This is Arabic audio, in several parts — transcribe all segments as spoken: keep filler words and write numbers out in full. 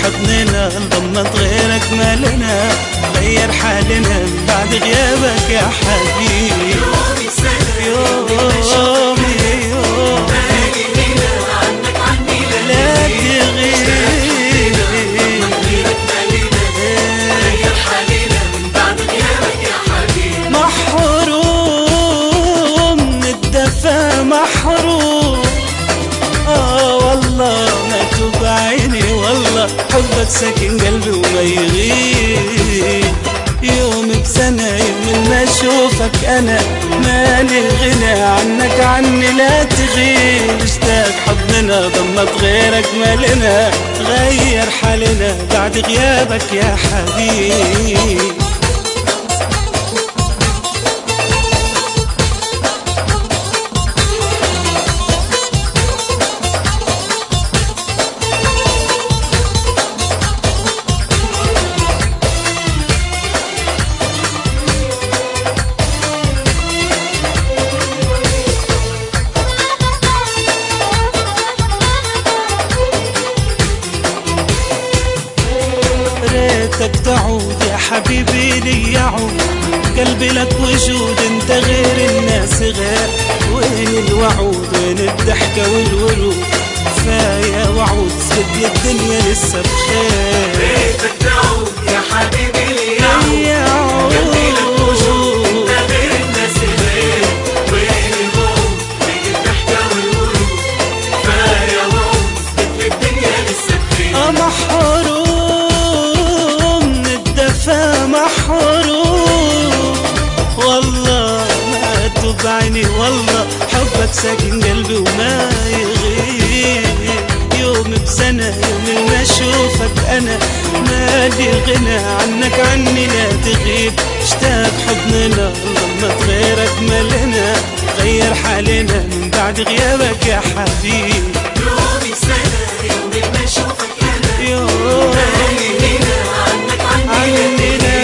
حضننا انضمت غيرك ما لنا، غير حالنا من بعد غيابك يا حبيبي. يومي سنة يومي يومي بالي هنا عنك عني لا تغيب، غيرك مالنا غير حالنا من بعد غيابك يا حبيبي. محروم من الدفا محروم، آه والله ما توب عيني والله حبك ساكن قلبي وما يغيب. يوم بسنة يوم ما اشوفك انا مالي غنى عنك عني لا تغيب. اشتاق حضننا ضمت غيرك مالنا، غير حالنا بعد غيابك يا حبيبي. ريتك تعود يا حبيبي لي يعود، قلبي لك وجود انت غير الناس غير. وين الوعود وين الضحكة والورود، كفاية وعود سد الدنيا لسه بخير. ريتك تعود يا حبيبي لي يعود، قلبي لك وجود انت غير الناس غير. وين الوعود وين الضحكة والورود، كفاية وعود سد الدنيا لسه بخير. اه محروم محروم والله ما توب عيني والله حبك ساكن قلبي وما يغيب. يوم بسنة يوم ما اشوفك انا مالي غنى عنك عني لا تغيب. اشتاق حضننا ضمت غيرك مالنا، غير حالنا من بعد غيابك يا حبيبي. يومي سنة يوم ما اشوفك انا يوم مالي هنا عنك عني عننا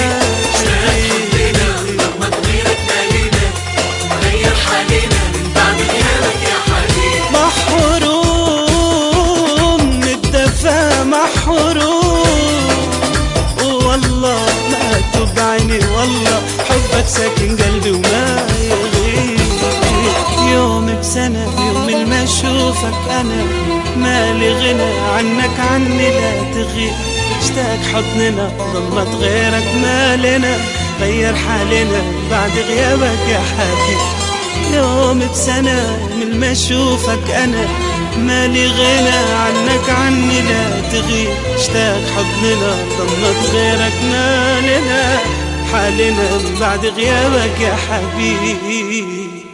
محروم من الدفا محروم، والله ما توب عيني والله حبك ساكن قلبي وما يغيب. يوم بسنة يوم ما اشوفك انا مالي غنى عنك عني لا تغيب. اشتاق حضننا ضمت غيرك مالنا، غير حالنا بعد غيابك يا حبيبي. يوم بسنة من ما اشوفك انا مالي غنى عنك عني لا تغيب. اشتاق حضننا ضمت غيرك مالنا، حالنا من بعد غيابك يا حبيبي.